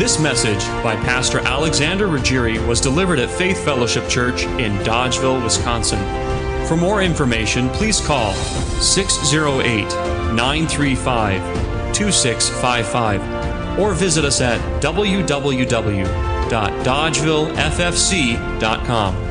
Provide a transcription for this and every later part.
This message by Pastor Alexander Ruggieri was delivered at Faith Fellowship Church in Dodgeville, Wisconsin. For more information, please call 608-935-2655 or visit us at www.dodgevilleffc.com.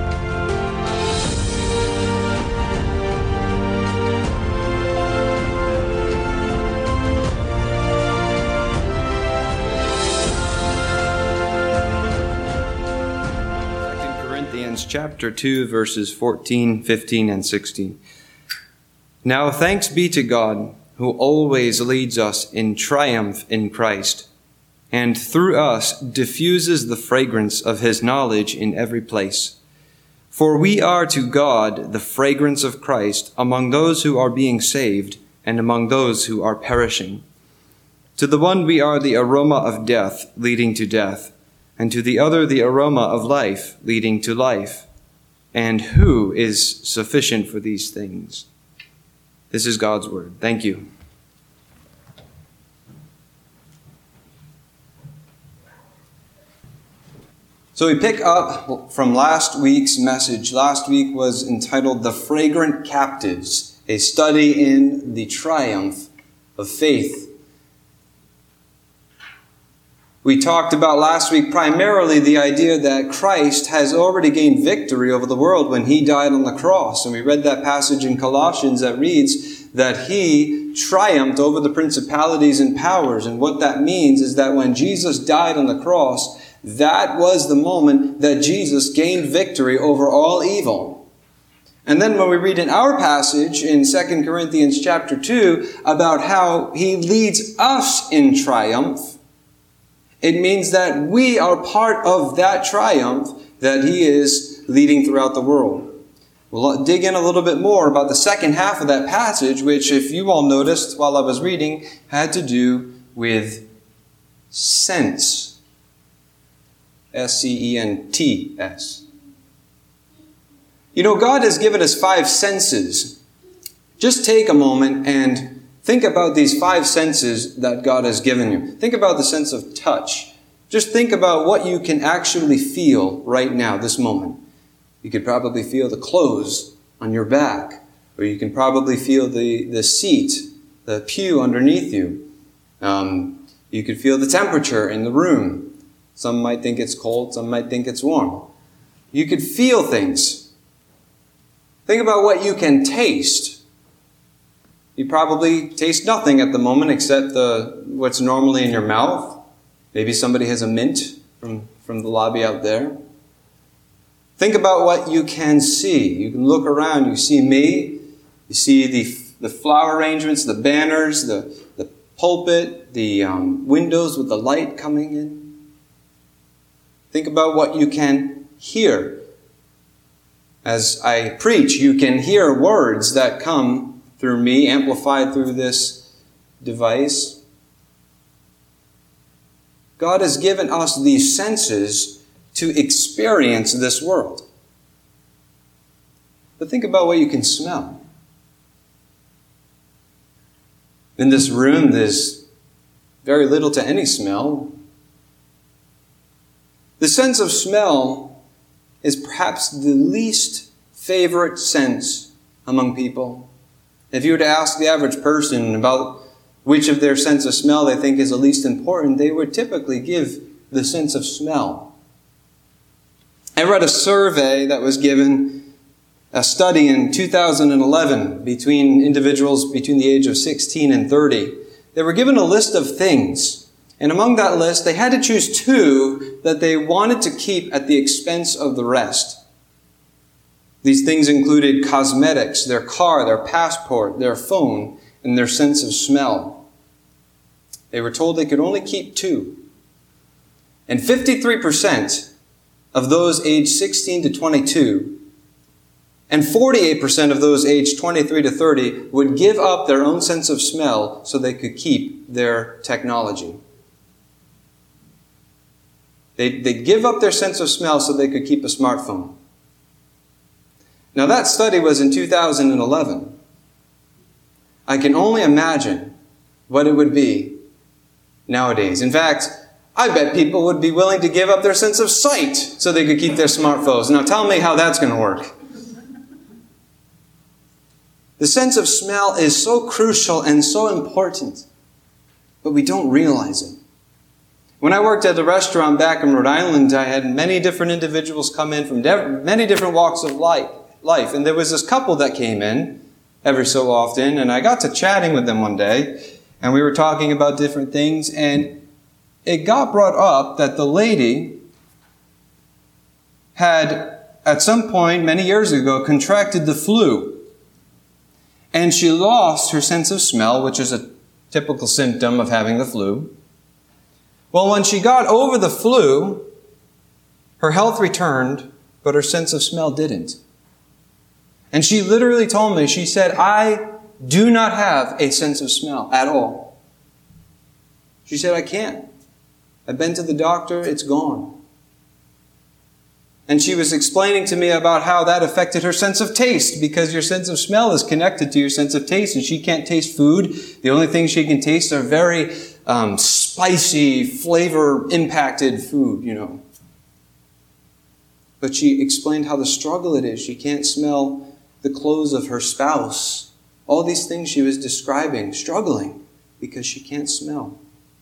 Chapter 2, verses 14, 15, and 16. Now thanks be to God, who always leads us in triumph in Christ, and through us diffuses the fragrance of his knowledge in every place. For we are to God the fragrance of Christ among those who are being saved and among those who are perishing. To the one we are the aroma of death leading to death, and to the other the aroma of life leading to life. And who is sufficient for these things? This is God's word. Thank you. So we pick up from last week's message. Last week was entitled The Fragrant Captives, a study in the triumph of faith. We talked about last week primarily the idea that Christ has already gained victory over the world when he died on the cross. And we read that passage in Colossians that reads that he triumphed over the principalities and powers. And what that means is that when Jesus died on the cross, that was the moment that Jesus gained victory over all evil. And then when we read in our passage in 2 Corinthians chapter 2 about how he leads us in triumph, it means that we are part of that triumph that he is leading throughout the world. We'll dig in a little bit more about the second half of that passage, which, if you all noticed while I was reading, had to do with sense. S-C-E-N-T-S. You know, God has given us 5 senses. Just take a moment and think about these 5 senses that God has given you. Think about the sense of touch. Just think about what you can actually feel right now, this moment. You could probably feel the clothes on your back, or you can probably feel the seat, the pew underneath you. You could feel the temperature in the room. Some might think it's cold, some might think it's warm. You could feel things. Think about what you can taste. You probably taste nothing at the moment except what's normally in your mouth. Maybe somebody has a mint from the lobby out there. Think about what you can see. You can look around. You see me. You see the flower arrangements, the banners, the pulpit, the windows with the light coming in. Think about what you can hear. As I preach, you can hear words that come through me, amplified through this device. God has given us these senses to experience this world. But think about what you can smell. In this room, there's very little to any smell. The sense of smell is perhaps the least favorite sense among people. If you were to ask the average person about which of their sense of smell they think is the least important, they would typically give the sense of smell. I read a survey that was given, a study in 2011 between individuals between the age of 16 and 30. They were given a list of things, and among that list, they had to choose 2 that they wanted to keep at the expense of the rest. These things included cosmetics, their car, their passport, their phone, and their sense of smell. They were told they could only keep 2. And 53% of those aged 16 to 22 and 48% of those aged 23 to 30 would give up their own sense of smell so they could keep their technology. They'd give up their sense of smell so they could keep a smartphone. Now that study was in 2011. I can only imagine what it would be nowadays. In fact, I bet people would be willing to give up their sense of sight so they could keep their smartphones. Now tell me how that's going to work. The sense of smell is so crucial and so important, but we don't realize it. When I worked at the restaurant back in Rhode Island, I had many different individuals come in from many different walks of life. And there was this couple that came in every so often, and I got to chatting with them one day, and we were talking about different things, and it got brought up that the lady had, at some point many years ago, contracted the flu. And she lost her sense of smell, which is a typical symptom of having the flu. Well, when she got over the flu, her health returned, but her sense of smell didn't. And she literally told me, she said, I do not have a sense of smell at all. She said, I can't. I've been to the doctor, it's gone. And she was explaining to me about how that affected her sense of taste, because your sense of smell is connected to your sense of taste, and she can't taste food. The only things she can taste are very spicy, flavor-impacted food, But she explained how the struggle it is. She can't smell the clothes of her spouse. All these things she was describing, struggling, because she can't smell.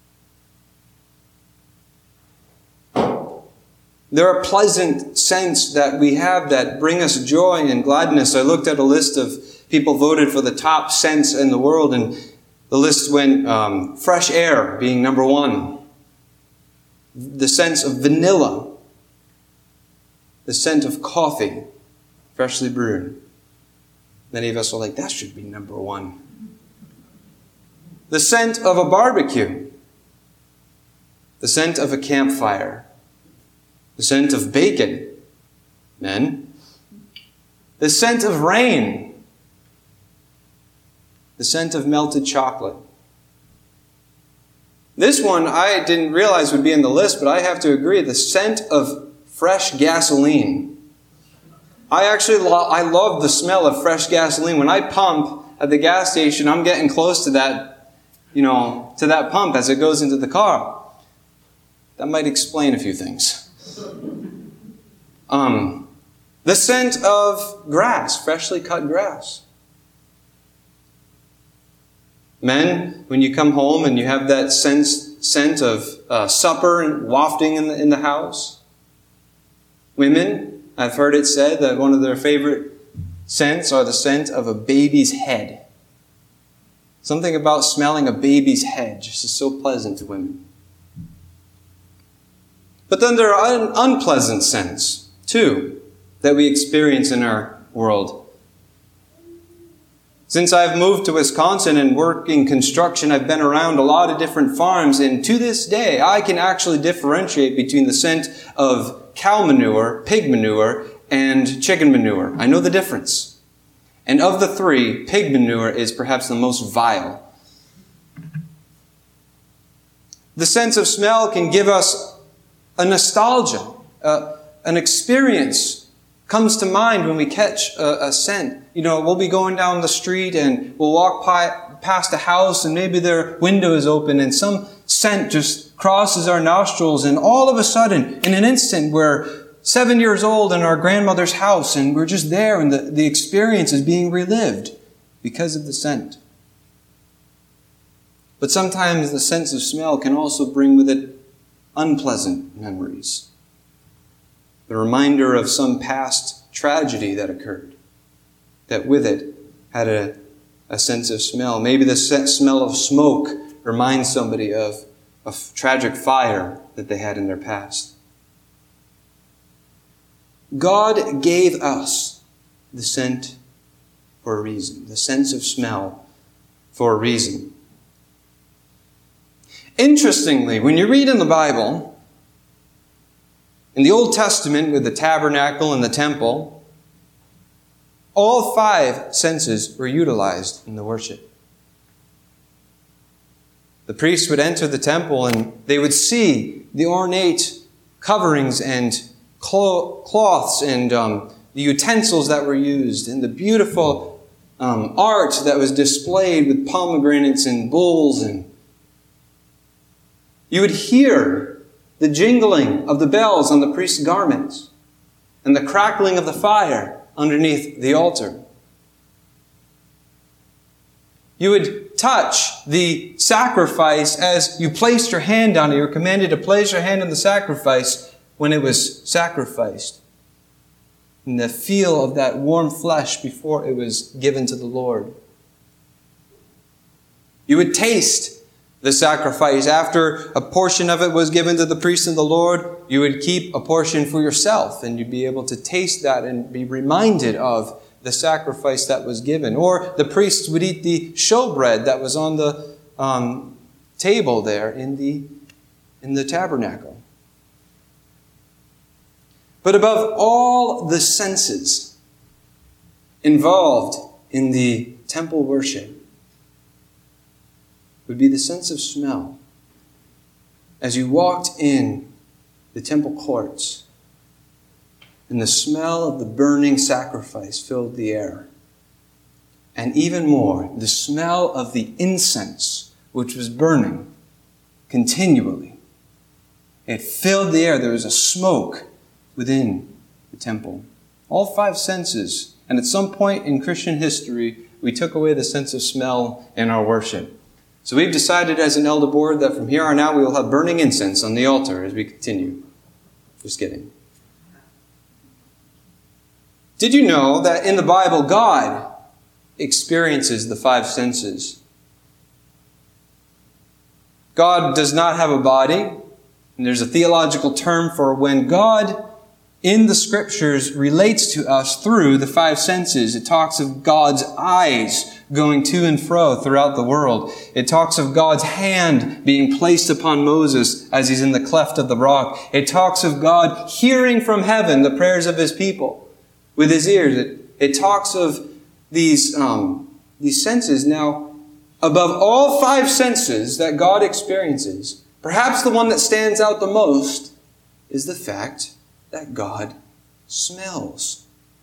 There are pleasant scents that we have that bring us joy and gladness. I looked at a list of people voted for the top scents in the world, and the list went fresh air being number one. The scent of vanilla. The scent of coffee, freshly brewed. Many of us are like, that should be number one. The scent of a barbecue. The scent of a campfire. The scent of bacon, men. The scent of rain. The scent of melted chocolate. This one I didn't realize would be in the list, but I have to agree. The scent of fresh gasoline. I love the smell of fresh gasoline. When I pump at the gas station, I'm getting close to that, to that pump as it goes into the car. That might explain a few things. The scent of grass, freshly cut grass. Men, when you come home and you have that scent of supper wafting in the house. Women, I've heard it said that one of their favorite scents are the scent of a baby's head. Something about smelling a baby's head just is so pleasant to women. But then there are unpleasant scents, too, that we experience in our world. Since I've moved to Wisconsin and work in construction, I've been around a lot of different farms, and to this day, I can actually differentiate between the scent of cow manure, pig manure, and chicken manure. I know the difference. And of the three, pig manure is perhaps the most vile. The sense of smell can give us a nostalgia, an experience comes to mind when we catch a scent. We'll be going down the street and we'll walk past a house and maybe their window is open and some scent just crosses our nostrils, and all of a sudden, in an instant, we're 7 years old in our grandmother's house and we're just there and the experience is being relived because of the scent. But sometimes the sense of smell can also bring with it unpleasant memories. The reminder of some past tragedy that occurred, that with it had a sense of smell. Maybe the smell of smoke reminds somebody of a tragic fire that they had in their past. God gave us the scent for a reason, the sense of smell for a reason. Interestingly, when you read in the Bible, in the Old Testament with the tabernacle and the temple, all 5 senses were utilized in the worship. The priests would enter the temple and they would see the ornate coverings and cloths and the utensils that were used and the beautiful art that was displayed with pomegranates and bulls, and you would hear the jingling of the bells on the priest's garments, and the crackling of the fire underneath the altar. You would touch the sacrifice as you placed your hand on it. You were commanded to place your hand on the sacrifice when it was sacrificed. And the feel of that warm flesh before it was given to the Lord. You would taste the sacrifice. After a portion of it was given to the priest and the Lord, you would keep a portion for yourself, and you'd be able to taste that and be reminded of the sacrifice that was given. Or the priests would eat the showbread that was on the table there in the tabernacle. But above all the senses involved in the temple worship would be the sense of smell. As you walked in the temple courts, and the smell of the burning sacrifice filled the air. And even more, the smell of the incense, which was burning continually. It filled the air. There was a smoke within the temple. All five senses. And at some point in Christian history, we took away the sense of smell in our worship. So we've decided as an elder board that from here on out we will have burning incense on the altar as we continue. Just kidding. Did you know that in the Bible, God experiences the five senses? God does not have a body. And there's a theological term for when God in the Scriptures relates to us through the five senses. It talks of God's eyes going to and fro throughout the world. It talks of God's hand being placed upon Moses as he's in the cleft of the rock. It talks of God hearing from heaven the prayers of His people with His ears. It talks of these senses. Now, above all five senses that God experiences, perhaps the one that stands out the most is the fact that God smells.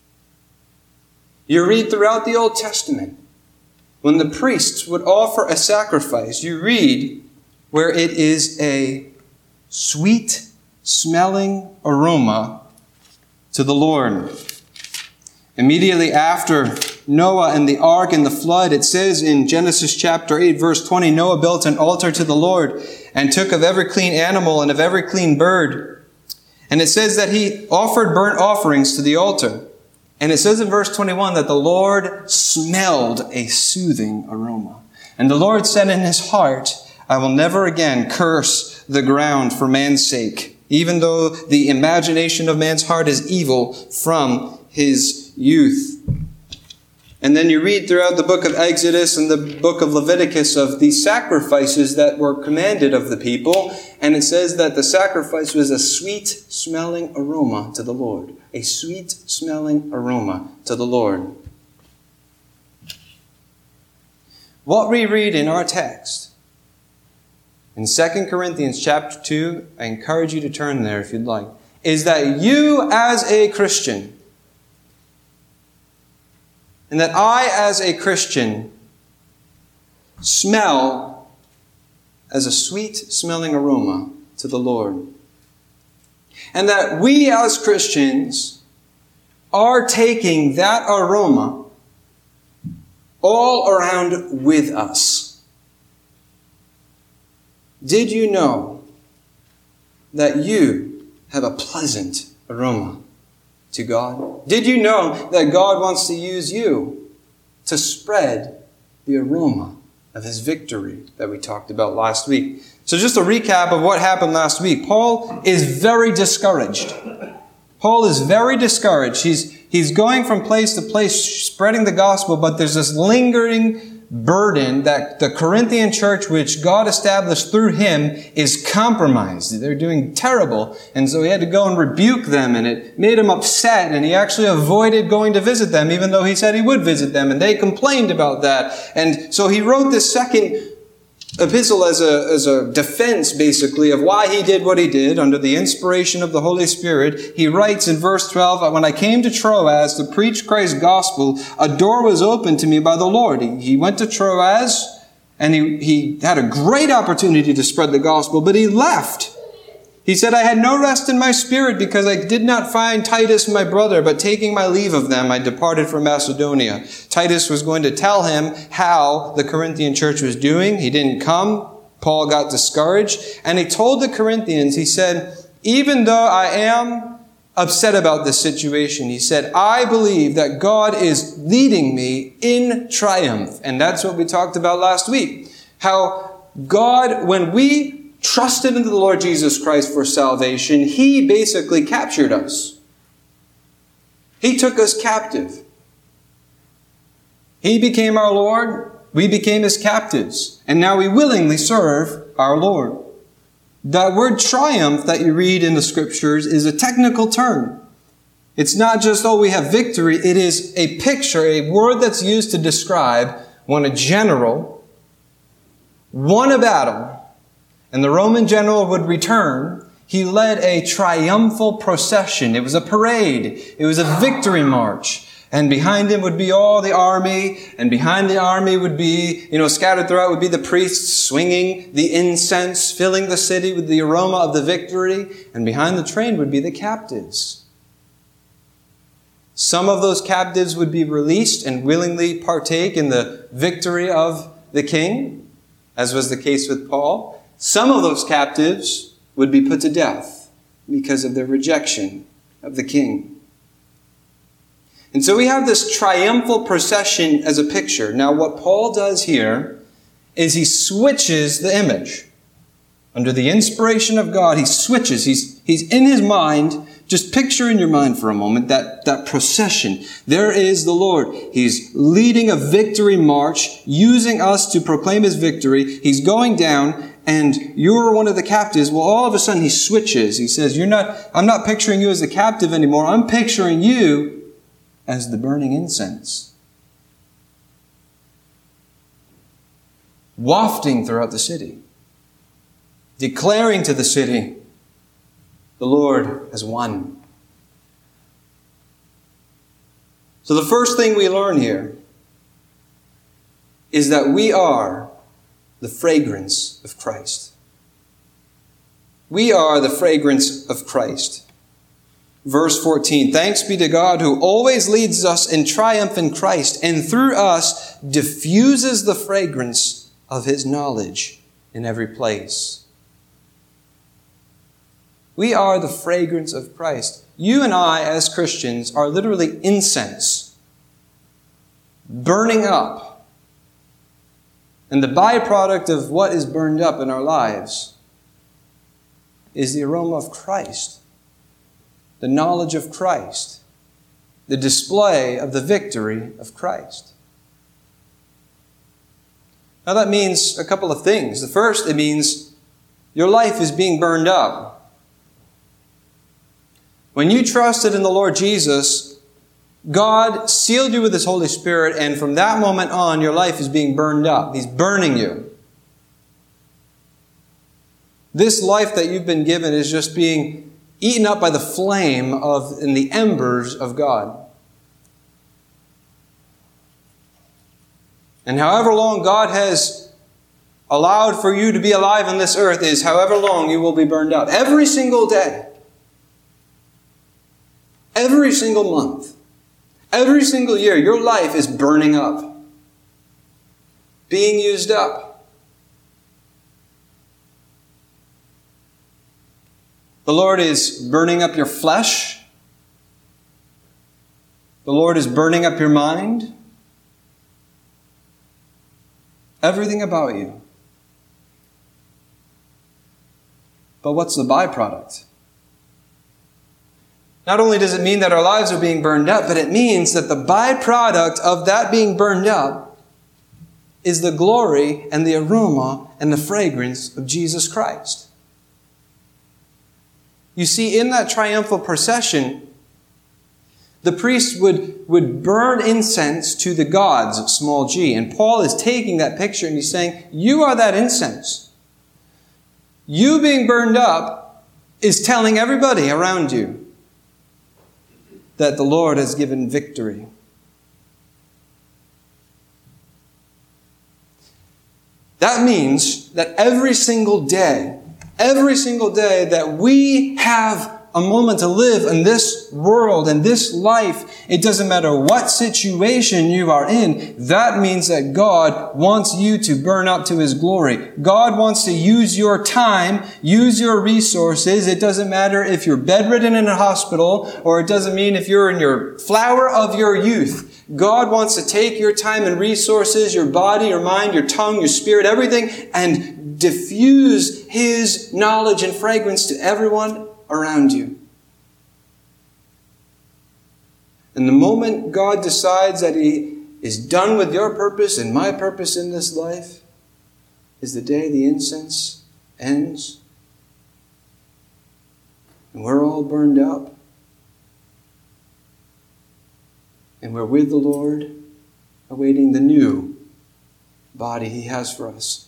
You read throughout the Old Testament, when the priests would offer a sacrifice, you read where it is a sweet-smelling aroma to the Lord. Immediately after Noah and the ark and the flood, it says in Genesis chapter 8, verse 20, Noah built an altar to the Lord and took of every clean animal and of every clean bird. And it says that he offered burnt offerings to the altar. And it says in verse 21 that the Lord smelled a soothing aroma. And the Lord said in His heart, I will never again curse the ground for man's sake, even though the imagination of man's heart is evil from his youth. And then you read throughout the book of Exodus and the book of Leviticus of the sacrifices that were commanded of the people. And it says that the sacrifice was a sweet-smelling aroma to the Lord. A sweet-smelling aroma to the Lord. What we read in our text in 2 Corinthians chapter 2, I encourage you to turn there if you'd like, is that you as a Christian, and that I, as a Christian, smell as a sweet-smelling aroma to the Lord. And that we, as Christians, are taking that aroma all around with us. Did you know that you have a pleasant aroma to God? Did you know that God wants to use you to spread the aroma of His victory that we talked about last week? So just a recap of what happened last week. Paul is very discouraged. Paul is very discouraged. He's going from place to place spreading the gospel, but there's this lingering burden that the Corinthian church, which God established through him, is compromised. They're doing terrible. And so he had to go and rebuke them, and it made him upset, and he actually avoided going to visit them, even though he said he would visit them, and they complained about that. And so he wrote this second epistle as a defense, basically, of why he did what he did under the inspiration of the Holy Spirit. He writes in verse 12, when I came to Troas to preach Christ's gospel, a door was opened to me by the Lord. He went to Troas, and he had a great opportunity to spread the gospel, but he left. He said, I had no rest in my spirit because I did not find Titus my brother, but taking my leave of them, I departed from Macedonia. Titus was going to tell him how the Corinthian church was doing. He didn't come. Paul got discouraged. And he told the Corinthians, he said, even though I am upset about this situation, he said, I believe that God is leading me in triumph. And that's what we talked about last week. How God, when we trusted in the Lord Jesus Christ for salvation, He basically captured us. He took us captive. He became our Lord. We became His captives. And now we willingly serve our Lord. That word triumph that you read in the Scriptures is a technical term. It's not just, we have victory. It is a picture, a word that's used to describe when a general won a battle and the Roman general would return. He led a triumphal procession. It was a parade. It was a victory march. And behind him would be all the army. And behind the army would be, scattered throughout would be the priests swinging the incense, filling the city with the aroma of the victory. And behind the train would be the captives. Some of those captives would be released and willingly partake in the victory of the king, as was the case with Paul. Some of those captives would be put to death because of their rejection of the king. And so we have this triumphal procession as a picture. Now what Paul does here is he switches the image. Under the inspiration of God, he switches. He's in his mind. Just picture in your mind for a moment that procession. There is the Lord. He's leading a victory march, using us to proclaim His victory. He's going down, and you're one of the captives. Well, all of a sudden he switches. He says, I'm not picturing you as a captive anymore. I'm picturing you as the burning incense, wafting throughout the city, declaring to the city, the Lord has won. So the first thing we learn here is that we are the fragrance of Christ. We are the fragrance of Christ. Verse 14, thanks be to God who always leads us in triumph in Christ and through us diffuses the fragrance of His knowledge in every place. We are the fragrance of Christ. You and I, as Christians, are literally incense, burning up. And the byproduct of what is burned up in our lives is the aroma of Christ, the knowledge of Christ, the display of the victory of Christ. Now that means a couple of things. The first, it means your life is being burned up. When you trusted in the Lord Jesus, God sealed you with His Holy Spirit, and from that moment on, your life is being burned up. He's burning you. This life that you've been given is just being eaten up by the flame and the embers of God. And however long God has allowed for you to be alive on this earth is however long you will be burned up. Every single day. Every single month, every single year, your life is burning up, being used up. The Lord is burning up your flesh. The Lord is burning up your mind. Everything about you. But what's the byproduct? Not only does it mean that our lives are being burned up, but it means that the byproduct of that being burned up is the glory and the aroma and the fragrance of Jesus Christ. You see, in that triumphal procession, the priests would burn incense to the gods, small g. And Paul is taking that picture and he's saying, you are that incense. You being burned up is telling everybody around you that the Lord has given victory. That means that every single day every single day that we have a moment to live in this world and this life, it doesn't matter what situation you are in, that means that God wants you to burn up to His glory. God wants to use your time, use your resources. It doesn't matter if you're bedridden in a hospital, or it doesn't mean if you're in your flower of your youth. God wants to take your time and resources, your body, your mind, your tongue, your spirit, everything, and diffuse His knowledge and fragrance to everyone around you. And the moment God decides that He is done with your purpose and my purpose in this life is the day the incense ends. And we're all burned up. And we're with the Lord, awaiting the new body He has for us.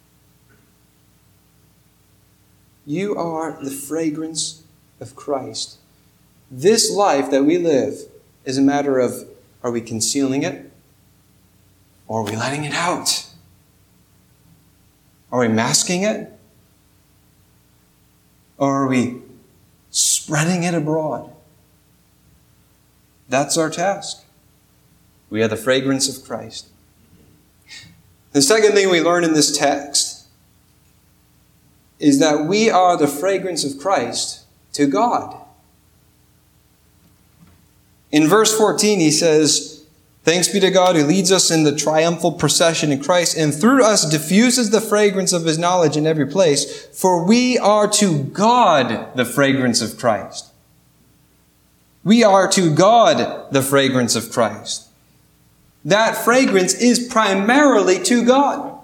You are the fragrance of Christ. This life that we live is a matter of, are we concealing it? Or are we letting it out? Are we masking it? Or are we spreading it abroad? That's our task. We are the fragrance of Christ. The second thing we learn in this text is that we are the fragrance of Christ to God. In verse 14, he says, "Thanks be to God who leads us in the triumphal procession in Christ, and through us diffuses the fragrance of His knowledge in every place. For we are to God the fragrance of Christ." We are to God the fragrance of Christ. That fragrance is primarily to God.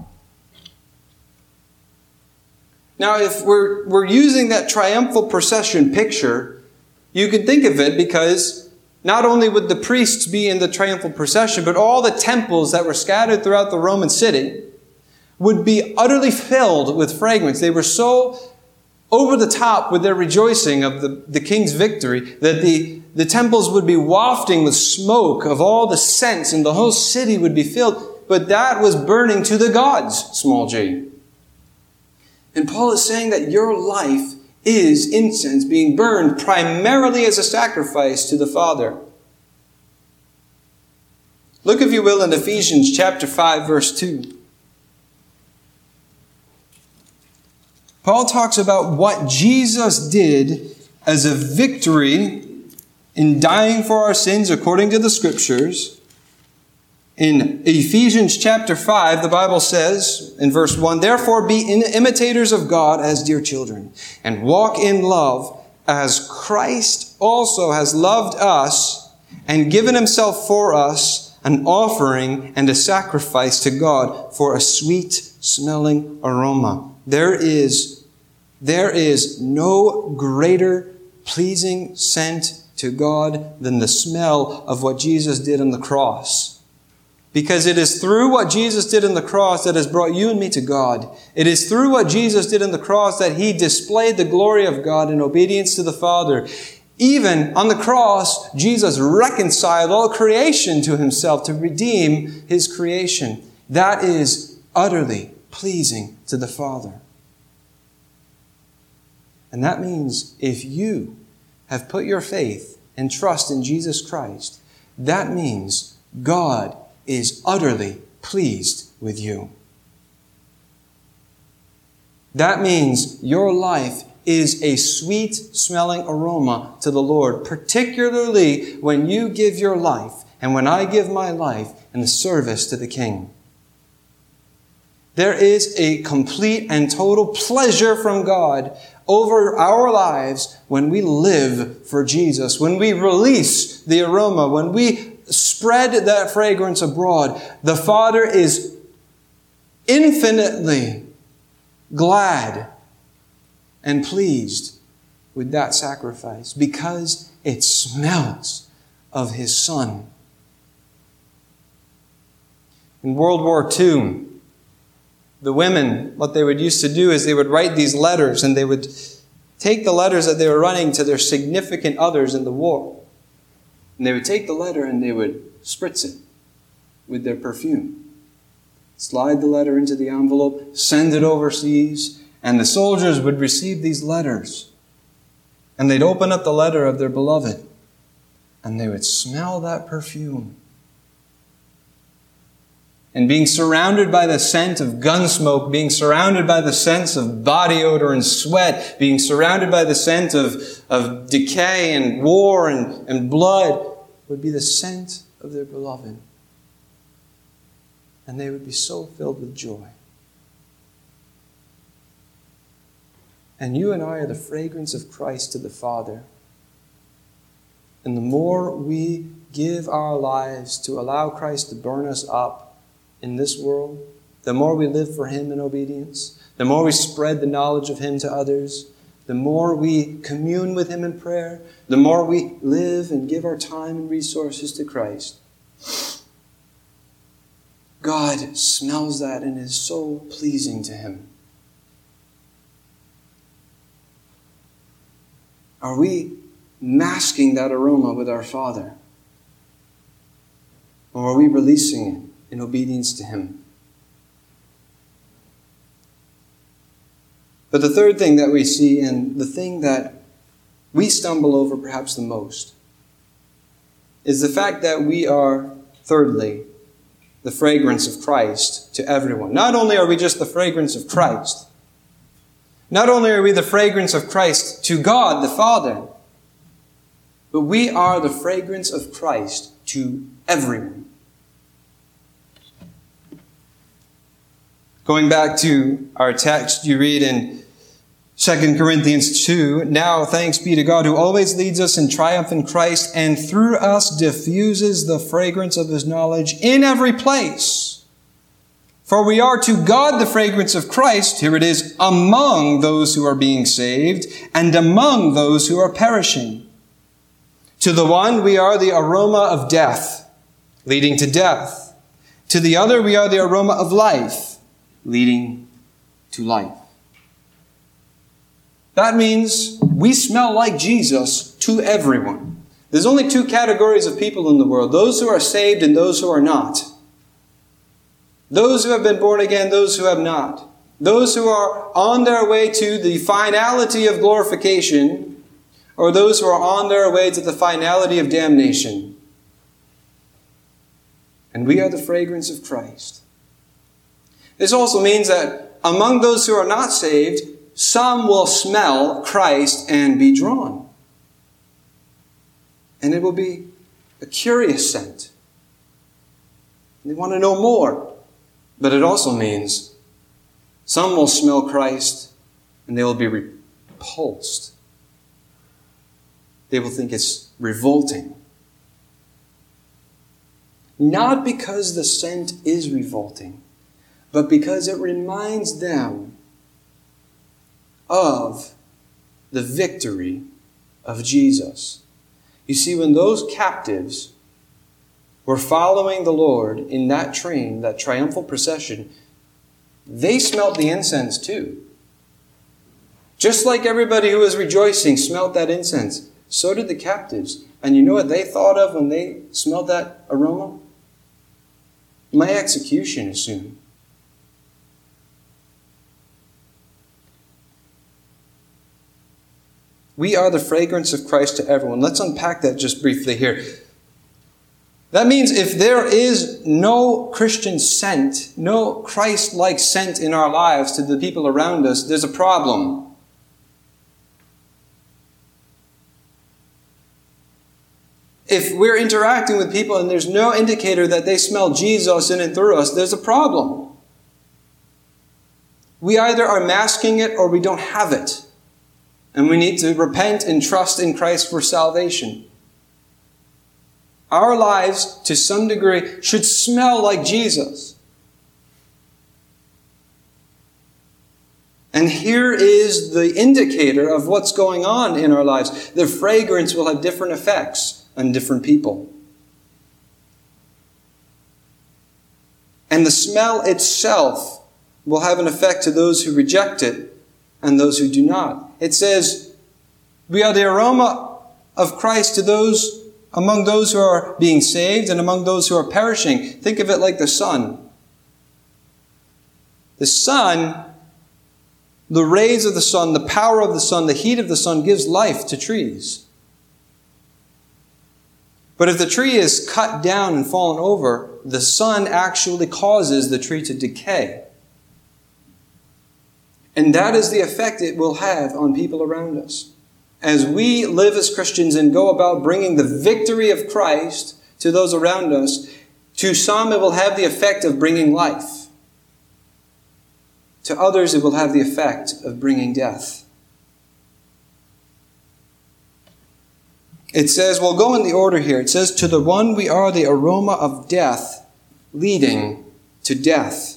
Now, if we're using that triumphal procession picture, you can think of it because not only would the priests be in the triumphal procession, but all the temples that were scattered throughout the Roman city would be utterly filled with fragrance. They were so over the top with their rejoicing of the king's victory that the temples would be wafting with smoke of all the scents, and the whole city would be filled. But that was burning to the gods, small g. And Paul is saying that your life is incense being burned primarily as a sacrifice to the Father. Look, if you will, in Ephesians chapter 5, verse 2. Paul talks about what Jesus did as a victory in dying for our sins according to the Scriptures. In Ephesians chapter 5, the Bible says in verse 1, "Therefore be imitators of God as dear children, and walk in love as Christ also has loved us and given Himself for us, an offering and a sacrifice to God for a sweet-smelling aroma." There is no greater pleasing scent to God than the smell of what Jesus did on the cross. Because it is through what Jesus did on the cross that has brought you and me to God. It is through what Jesus did on the cross that He displayed the glory of God in obedience to the Father. Even on the cross, Jesus reconciled all creation to Himself to redeem His creation. That is utterly pleasing to the Father. And that means if you have put your faith and trust in Jesus Christ, that means God is utterly pleased with you. That means your life is a sweet-smelling aroma to the Lord, particularly when you give your life and when I give my life in the service to the King. There is a complete and total pleasure from God over our lives when we live for Jesus, when we release the aroma, when we spread that fragrance abroad. The Father is infinitely glad and pleased with that sacrifice because it smells of His Son. In World War II, the women, what they would used to do is they would write these letters, and they would take the letters that they were writing to their significant others in the war. And they would take the letter and they would spritz it with their perfume. Slide the letter into the envelope, send it overseas, And the soldiers would receive these letters. And they'd open up the letter of their beloved. And they would smell that perfume. And being surrounded by the scent of gun smoke, being surrounded by the sense of body odor and sweat, being surrounded by the scent of decay and war and blood, would be the scent of their beloved. And they would be so filled with joy. And you and I are the fragrance of Christ to the Father. And the more we give our lives to allow Christ to burn us up in this world, the more we live for Him in obedience, the more we spread the knowledge of Him to others, the more we commune with Him in prayer, the more we live and give our time and resources to Christ. God smells that and is so pleasing to Him. Are we masking that aroma with our Father? Or are we releasing it in obedience to Him? But the third thing that we see, and the thing that we stumble over perhaps the most, is the fact that we are, thirdly, the fragrance of Christ to everyone. Not only are we just the fragrance of Christ, not only are we the fragrance of Christ to God the Father, but we are the fragrance of Christ to everyone. Going back to our text, you read in 2 Corinthians 2, "Now thanks be to God who always leads us in triumph in Christ and through us diffuses the fragrance of His knowledge in every place. For we are to God the fragrance of Christ," here it is, "among those who are being saved and among those who are perishing. To the one we are the aroma of death, leading to death. To the other we are the aroma of life, leading to life." That means we smell like Jesus to everyone. There's only two categories of people in the world: those who are saved and those who are not. Those who have been born again, those who have not. Those who are on their way to the finality of glorification, or those who are on their way to the finality of damnation. And we are the fragrance of Christ. This also means that among those who are not saved, some will smell Christ and be drawn. And it will be a curious scent. They want to know more. But it also means some will smell Christ and they will be repulsed. They will think it's revolting. Not because the scent is revolting, but because it reminds them of the victory of Jesus. You see, when those captives were following the Lord in that train, that triumphal procession, they smelt the incense too. Just like everybody who was rejoicing smelt that incense, so did the captives. And you know what they thought of when they smelled that aroma? My execution is soon. We are the fragrance of Christ to everyone. Let's unpack that just briefly here. That means if there is no Christian scent, no Christ-like scent in our lives to the people around us, there's a problem. If we're interacting with people and there's no indicator that they smell Jesus in and through us, there's a problem. We either are masking it or we don't have it. And we need to repent and trust in Christ for salvation. Our lives, to some degree, should smell like Jesus. And here is the indicator of what's going on in our lives. The fragrance will have different effects on different people. And the smell itself will have an effect to those who reject it and those who do not. It says, we are the aroma of Christ to those among those who are being saved and among those who are perishing. Think of it like the sun. The sun The rays of the sun, the power of the sun, the heat of the sun gives life to trees. But if the tree is cut down and fallen over, the sun actually causes the tree to decay. And that is the effect it will have on people around us. As we live as Christians and go about bringing the victory of Christ to those around us, to some it will have the effect of bringing life. To others it will have the effect of bringing death. It says, we'll go in the order here. It says, to the one we are the aroma of death, leading to death.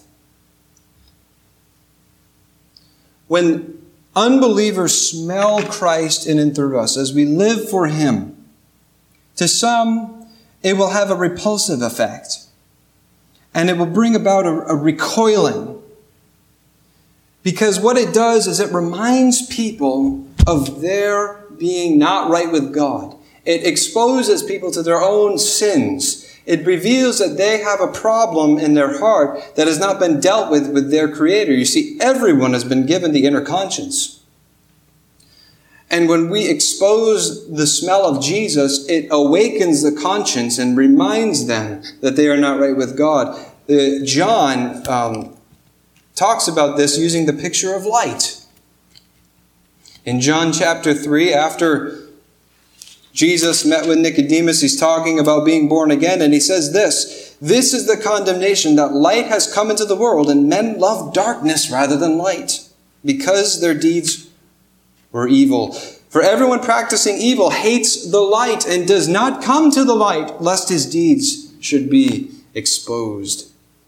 When unbelievers smell Christ in and through us, as we live for Him, to some it will have a repulsive effect. And it will bring about a recoiling. Because what it does is it reminds people of their being not right with God. It exposes people to their own sins. It reveals that they have a problem in their heart that has not been dealt with their Creator. You see, everyone has been given the inner conscience. And when we expose the smell of Jesus, it awakens the conscience and reminds them that they are not right with God. John talks about this using the picture of light. In John chapter 3, after Jesus met with Nicodemus, he's talking about being born again, and he says this, "This is the condemnation, that light has come into the world, and men love darkness rather than light, because their deeds were evil. For everyone practicing evil hates the light and does not come to the light, lest his deeds should be exposed."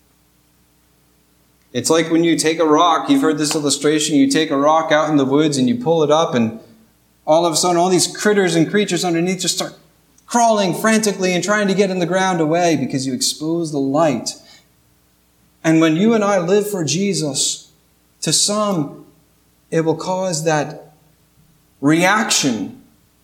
It's like when you take a rock, you've heard this illustration, you take a rock out in the woods and you pull it up, and all of a sudden all these critters and creatures underneath just start crawling frantically and trying to get in the ground away because you expose the light. And when you and I live for Jesus, to some it will cause that reaction.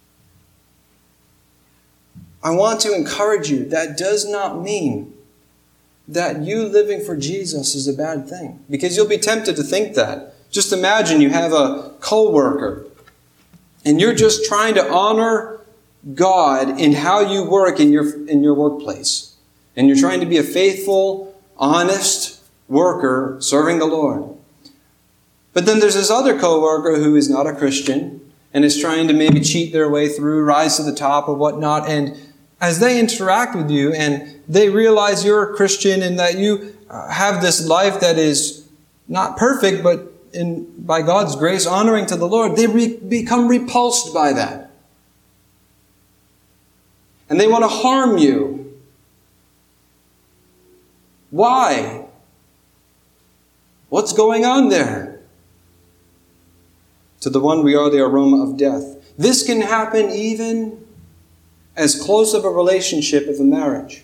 I want to encourage you, that does not mean that you living for Jesus is a bad thing. Because you'll be tempted to think that. Just imagine you have a co-worker and you're just trying to honor God in how you work in your workplace. And you're trying to be a faithful, honest worker serving the Lord. But then there's this other co-worker who is not a Christian and is trying to maybe cheat their way through, rise to the top or whatnot. And as they interact with you and they realize you're a Christian and that you have this life that is not perfect, but by God's grace, honoring to the Lord, they become repulsed by that. And they want to harm you. Why? What's going on there? To the one we are the aroma of death. This can happen even as close of a relationship of a marriage.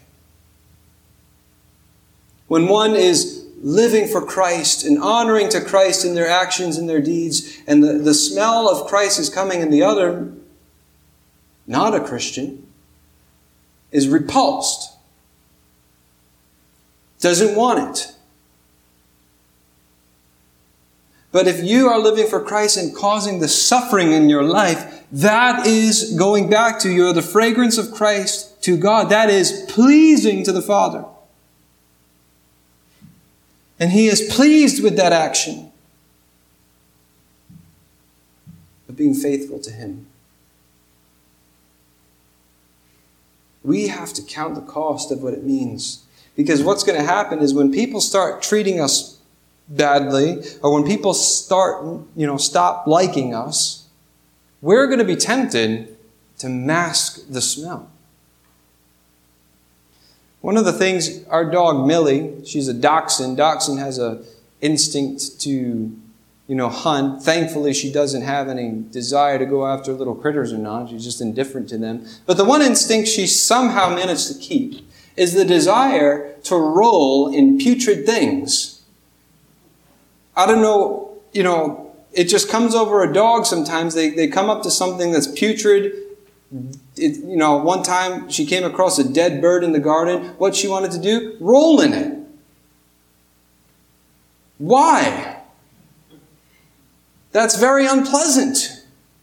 When one is living for Christ and honoring to Christ in their actions and their deeds, and the smell of Christ is coming, and the other, not a Christian, is repulsed, doesn't want it. But if you are living for Christ and causing the suffering in your life, that is going back to you, the fragrance of Christ to God. That is pleasing to the Father. And He is pleased with that action of being faithful to Him. We have to count the cost of what it means. Because what's going to happen is when people start treating us badly, or when people stop liking us, we're going to be tempted to mask the smell. One of the things, our dog Millie, she's a dachshund. Dachshund has an instinct to, hunt. Thankfully, she doesn't have any desire to go after little critters or not. She's just indifferent to them. But the one instinct she somehow managed to keep is the desire to roll in putrid things. I don't know, it just comes over a dog sometimes. They come up to something that's putrid. One time she came across a dead bird in the garden. What she wanted to do? Roll in it. Why? That's very unpleasant.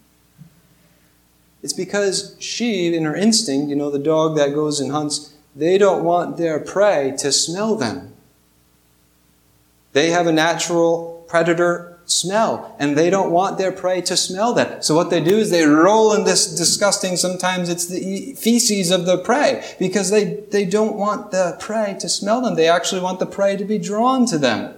It's because she, in her instinct, the dog that goes and hunts, they don't want their prey to smell them. They have a natural predator smell, and they don't want their prey to smell that. So what they do is they roll in this disgusting, sometimes it's the feces of the prey, because they don't want the prey to smell them. They actually want the prey to be drawn to them.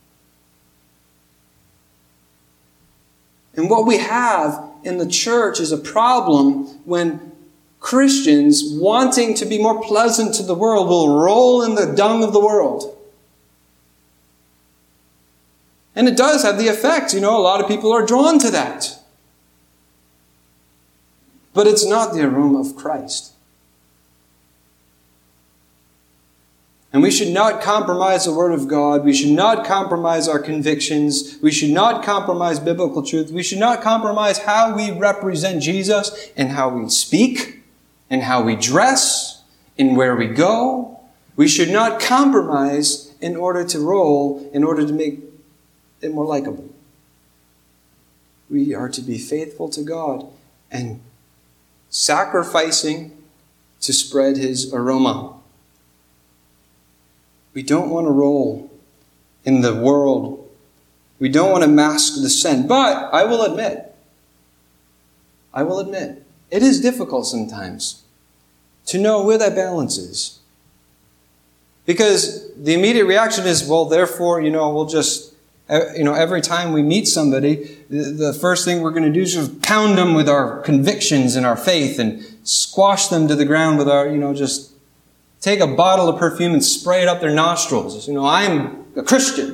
And what we have in the church is a problem when Christians, wanting to be more pleasant to the world, will roll in the dung of the world. And it does have the effect. A lot of people are drawn to that. But it's not the aroma of Christ. And we should not compromise the Word of God. We should not compromise our convictions. We should not compromise biblical truth. We should not compromise how we represent Jesus and how we speak and how we dress and where we go. We should not compromise in order to make it more likable. We are to be faithful to God and sacrificing to spread His aroma. We don't want to roll in the world. We don't want to mask the sin. But I will admit, it is difficult sometimes to know where that balance is. Because the immediate reaction is, well, therefore, we'll just, every time we meet somebody, the first thing we're going to do is just pound them with our convictions and our faith and squash them to the ground with our, just take a bottle of perfume and spray it up their nostrils. I'm a Christian.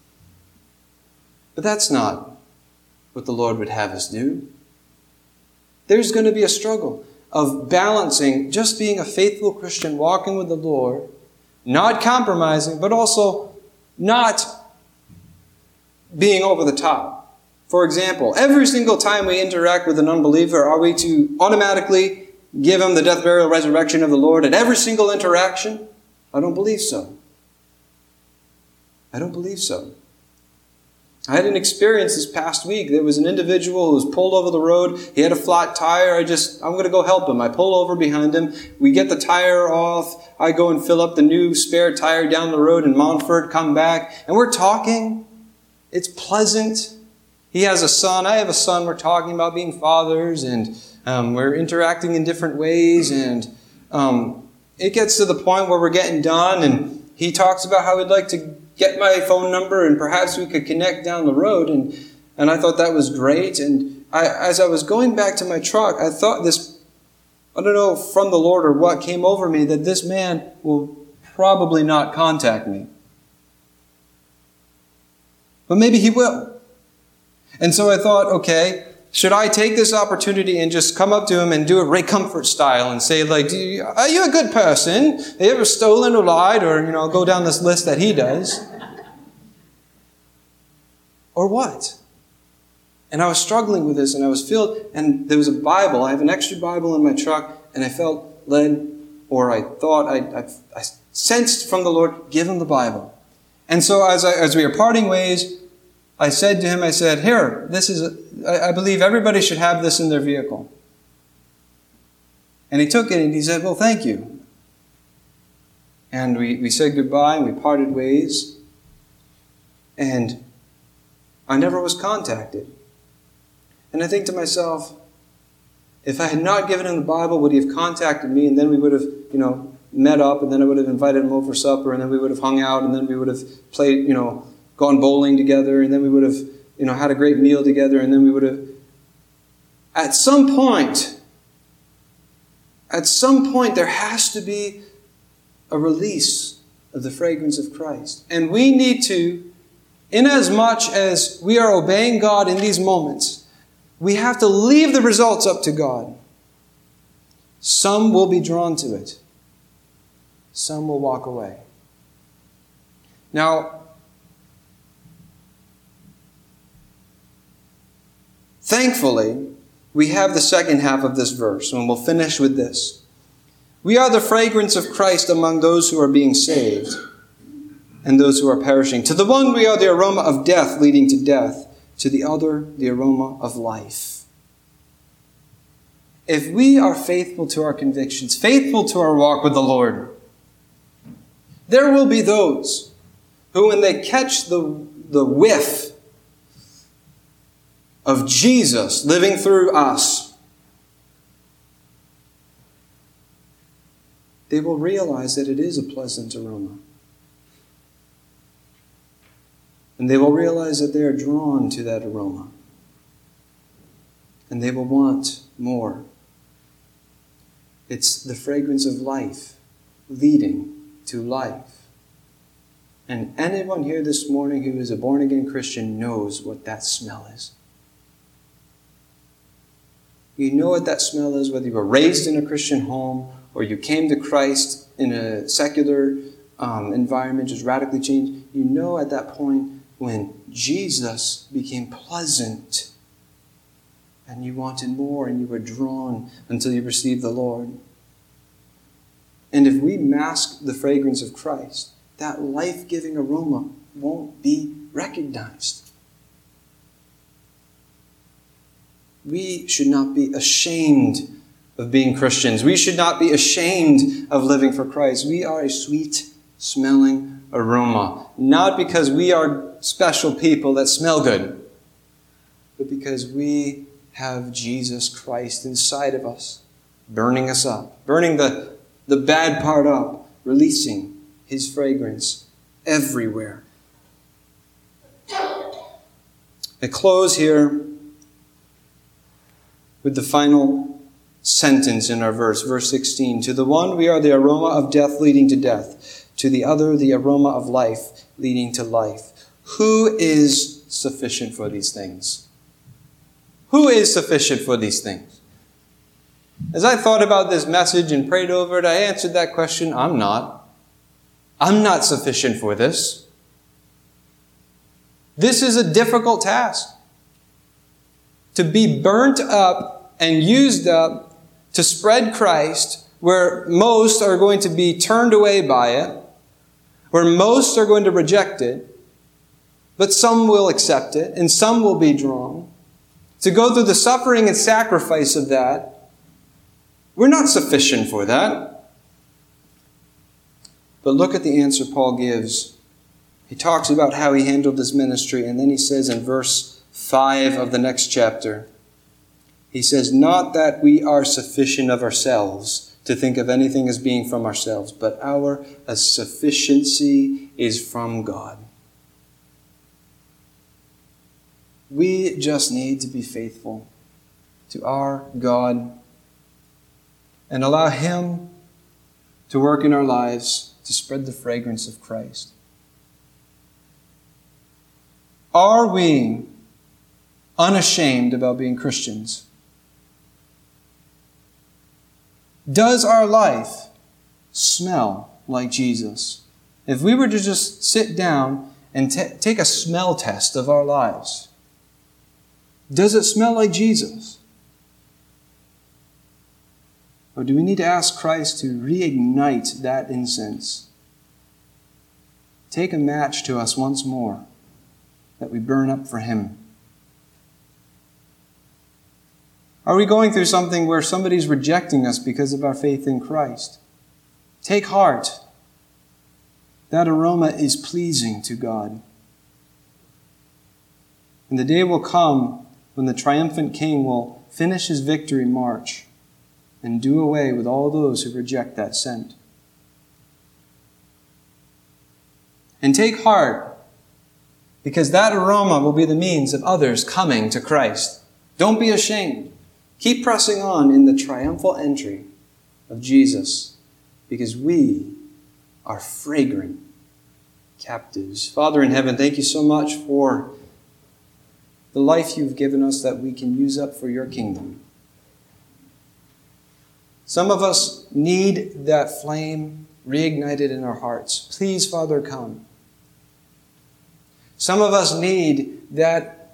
But that's not what the Lord would have us do. There's going to be a struggle of balancing just being a faithful Christian, walking with the Lord, not compromising, but also not being over the top. For example, every single time we interact with an unbeliever, are we to automatically give him the death, burial, resurrection of the Lord at every single interaction? I don't believe so. I had an experience this past week. There was an individual who was pulled over the road. He had a flat tire. I'm going to go help him. I pull over behind him. We get the tire off. I go and fill up the new spare tire down the road in Montfort, come back, and we're talking. It's pleasant. He has a son. I have a son. We're talking about being fathers, and we're interacting in different ways. And it gets to the point where we're getting done, and he talks about how he'd like to get my phone number, and perhaps we could connect down the road. And I thought that was great. And as I was going back to my truck, I thought I don't know from the Lord or what came over me, that this man will probably not contact me. But maybe he will. And so I thought, okay, should I take this opportunity and just come up to him and do it Ray Comfort style and say, like, are you a good person? Have you ever stolen or lied? Or, go down this list that he does. Or what? And I was struggling with this, and I was filled, and there was a Bible. I have an extra Bible in my truck, and I felt led, or I thought, I sensed from the Lord, give him the Bible. And so as we were parting ways, I said to him, here, I believe everybody should have this in their vehicle. And he took it and he said, well, thank you. And we said goodbye and we parted ways. And I never was contacted. And I think to myself, if I had not given him the Bible, would he have contacted me? And then we would have, met up, and then I would have invited him over for supper, and then we would have hung out, and then we would have played, gone bowling together, and then we would have, had a great meal together, and then we would have... At some point, there has to be a release of the fragrance of Christ. And we need to, inasmuch as we are obeying God in these moments, we have to leave the results up to God. Some will be drawn to it. Some will walk away. Now, thankfully, we have the second half of this verse, and we'll finish with this. We are the fragrance of Christ among those who are being saved and those who are perishing. To the one we are the aroma of death leading to death. to the other the aroma of life. If we are faithful to our convictions, faithful to our walk with the Lord, there will be those who, when they catch the whiff of Jesus living through us, they will realize that it is a pleasant aroma. And they will realize that they are drawn to that aroma. And they will want more. It's the fragrance of life leading to life. And anyone here this morning who is a born-again Christian knows what that smell is. You know what that smell is, whether you were raised in a Christian home or you came to Christ in a secular environment, just radically changed. You know at that point when Jesus became pleasant and you wanted more and you were drawn until you received the Lord. And if we mask the fragrance of Christ, that life-giving aroma won't be recognized. We should not be ashamed of being Christians. We should not be ashamed of living for Christ. We are a sweet-smelling aroma. Not because we are special people that smell good, but because we have Jesus Christ inside of us, burning us up, burning the bad part up, releasing His fragrance everywhere. I close here with the final sentence in our verse, verse 16. To the one we are the aroma of death leading to death. To the other the aroma of life leading to life. Who is sufficient for these things? Who is sufficient for these things? As I thought about this message and prayed over it, I answered that question, I'm not. I'm not sufficient for this. This is a difficult task. To be burnt up and used up to spread Christ, where most are going to be turned away by it, where most are going to reject it, but some will accept it and some will be drawn. To go through the suffering and sacrifice of that, we're not sufficient for that. But look at the answer Paul gives. He talks about how he handled his ministry, and then he says in verse 5 of the next chapter, he says, not that we are sufficient of ourselves to think of anything as being from ourselves, but our sufficiency is from God. We just need to be faithful to our God and allow Him to work in our lives to spread the fragrance of Christ. Are we unashamed about being Christians? Does our life smell like Jesus? If we were to just sit down and take a smell test of our lives, does it smell like Jesus? Or do we need to ask Christ to reignite that incense? Take a match to us once more that we burn up for Him. Are we going through something where somebody's rejecting us because of our faith in Christ? Take heart. That aroma is pleasing to God. And the day will come when the triumphant King will finish His victory march and do away with all those who reject that scent. And take heart, because that aroma will be the means of others coming to Christ. Don't be ashamed. Keep pressing on in the triumphal entry of Jesus, because we are fragrant captives. Father in heaven, thank you so much for the life you've given us that we can use up for your kingdom. Some of us need that flame reignited in our hearts. Please, Father, come. Some of us need that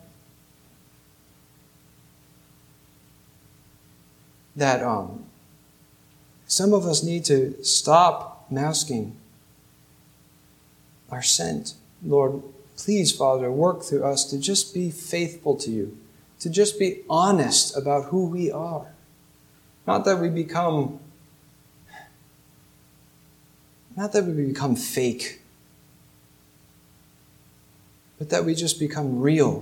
some of us need to stop masking our scent. Lord, Please, Father, work through us to just be faithful to you, to just be honest about who we are. Not that we become fake, but that we just become real.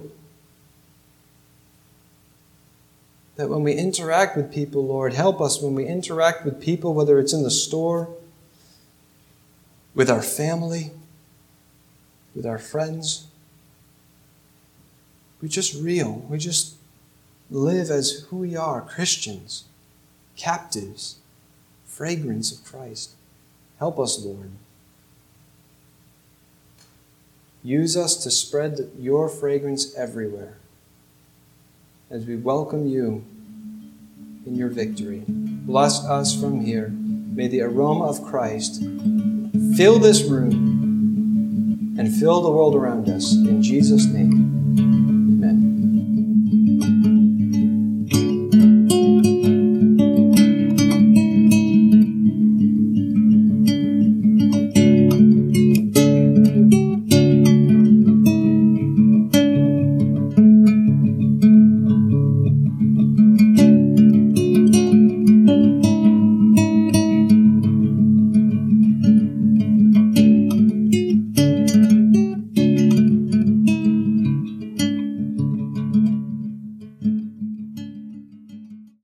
That when we interact with people, Lord, help us when we interact with people, whether it's in the store, with our family, with our friends. We're just real. We just live as who we are, Christians, captives, fragrance of Christ. Help us, Lord. Use us to spread your fragrance everywhere as we welcome you in your victory. Bless us from here. May the aroma of Christ fill this room and fill the world around us. In Jesus' name.